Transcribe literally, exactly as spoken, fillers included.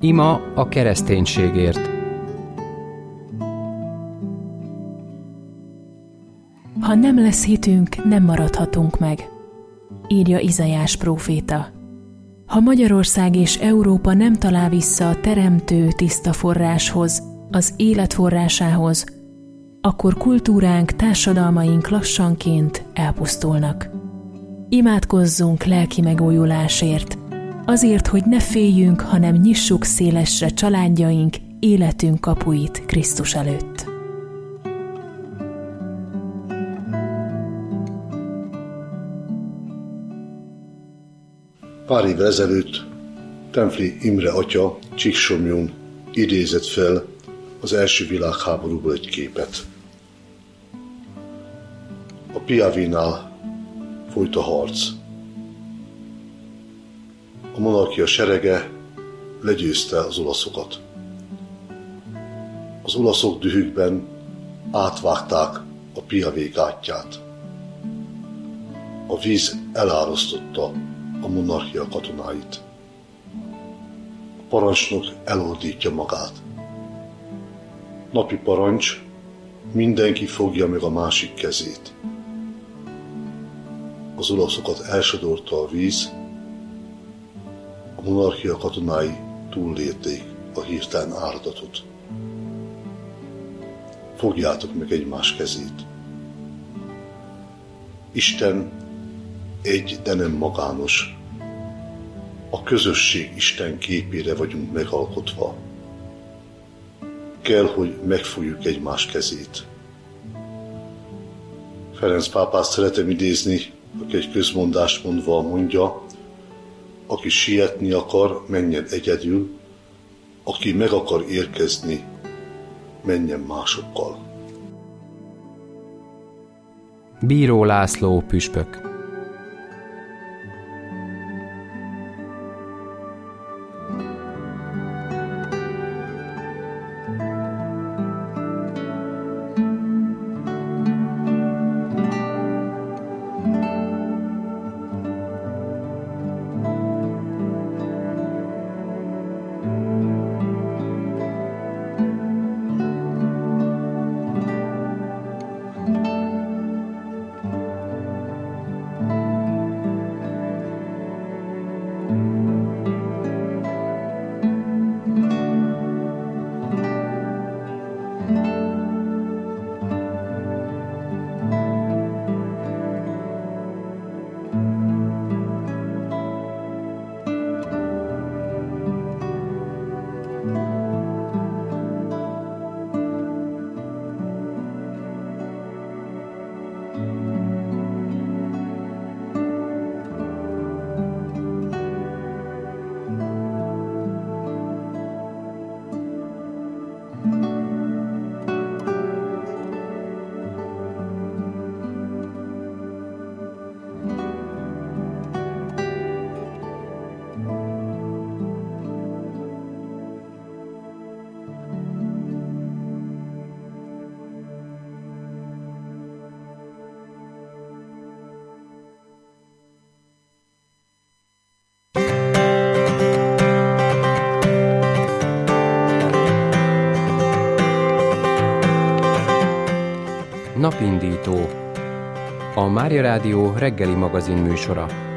Ima a kereszténységért. Ha nem lesz hitünk, nem maradhatunk meg, írja Izaiás próféta. Ha Magyarország és Európa nem talál vissza a teremtő tiszta forráshoz, az élet forrásához, akkor kultúránk, társadalmaink lassanként elpusztulnak. Imádkozzunk lelki megújulásért, azért, hogy ne féljünk, hanem nyissuk szélesre családjaink, életünk kapuit Krisztus előtt. Pár évvel ezelőtt Templi Imre atya Csíksomlyón idézett fel az első világháborúból egy képet. A Piavénál folyt a harc. A monarchia serege legyőzte az olaszokat. Az olaszok dühükben átvágták a Piavé gátját. A víz elárasztotta a monarchia katonáit. A parancsnok elordítja magát. Napi parancs, mindenki fogja meg a másik kezét. Az olaszokat elsodorta a víz, a monarchia katonái túllélték a hirtelen áradatot. Fogjátok meg egymás kezét. Isten egy, de nem magános. A közösség Isten képére vagyunk megalkotva. Kell, hogy megfogjuk egymás kezét. Ferenc pápát szeretem idézni, aki egy közmondást mondva mondja, aki sietni akar, menjen egyedül, aki meg akar érkezni, menjen másokkal. Bíró László püspök. Napindító. A Mária Rádió reggeli magazin műsora.